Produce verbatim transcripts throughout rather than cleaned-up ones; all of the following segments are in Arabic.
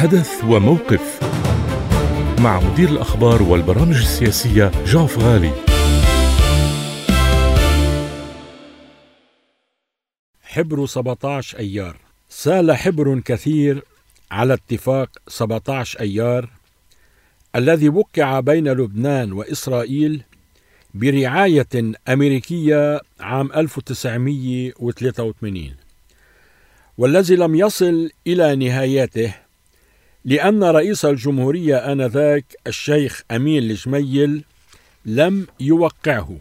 حدث وموقف مع مدير الأخبار والبرامج السياسية جان فغالي. حبر سبعة عشر أيار. سال حبر كثير على اتفاق سبعة عشر أيار الذي وقع بين لبنان وإسرائيل برعاية أمريكية عام ألف وتسعمئة وثلاثة وثمانين، والذي لم يصل إلى نهايته لأن رئيس الجمهورية آنذاك الشيخ أمين الجميل لم يوقعه.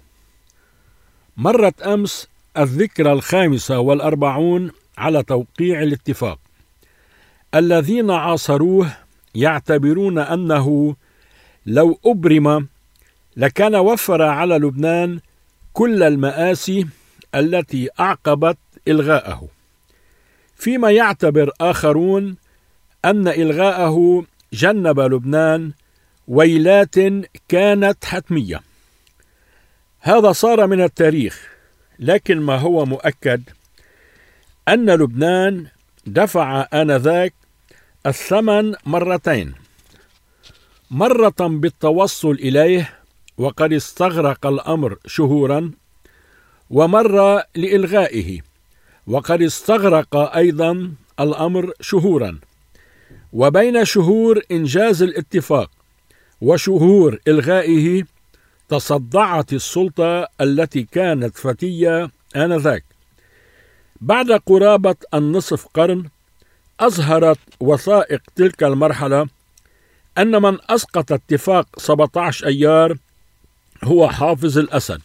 مرت أمس الذكرى الخامسة والأربعون على توقيع الاتفاق. الذين عاصروه يعتبرون أنه لو أبرم لكان وفر على لبنان كل المآسي التي أعقبت إلغاءه، فيما يعتبر آخرون أن إلغاءه جنب لبنان ويلات كانت حتمية. هذا صار من التاريخ، لكن ما هو مؤكد أن لبنان دفع آنذاك الثمن مرتين، مرة بالتوصل إليه وقد استغرق الأمر شهورا، ومرة لإلغائه وقد استغرق أيضا الأمر شهورا. وبين شهور إنجاز الاتفاق وشهور إلغائه تصدعت السلطة التي كانت فتية آنذاك. بعد قرابة النصف قرن أظهرت وثائق تلك المرحلة أن من أسقط اتفاق سبعة عشر أيار هو حافظ الأسد.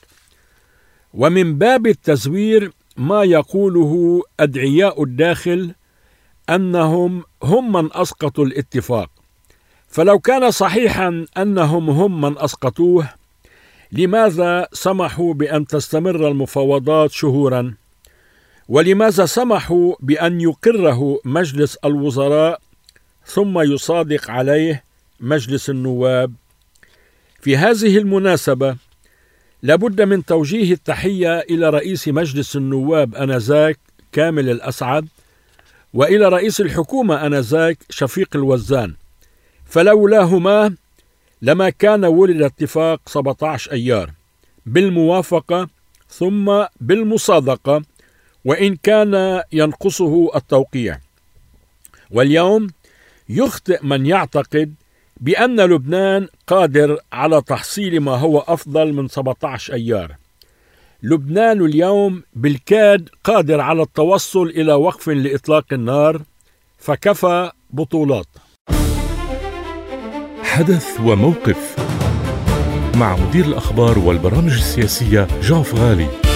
ومن باب التزوير ما يقوله أدعياء الداخل أنهم هم من أسقطوا الاتفاق، فلو كان صحيحا أنهم هم من أسقطوه لماذا سمحوا بأن تستمر المفاوضات شهورا؟ ولماذا سمحوا بأن يقره مجلس الوزراء ثم يصادق عليه مجلس النواب؟ في هذه المناسبة لابد من توجيه التحية إلى رئيس مجلس النواب آنذاك كامل الأسعد، وإلى رئيس الحكومة آنذاك شفيق الوزان، فلولاهما لما كان ولد اتفاق سبعة عشر أيار بالموافقة ثم بالمصادقة، وإن كان ينقصه التوقيع. واليوم يخطئ من يعتقد بأن لبنان قادر على تحصيل ما هو أفضل من سبعة عشر أيار. لبنان اليوم بالكاد قادر على التوصل إلى وقف لإطلاق النار، فكفى بطولات. حدث وموقف مع مدير الأخبار والبرامج السياسية جان فغالي.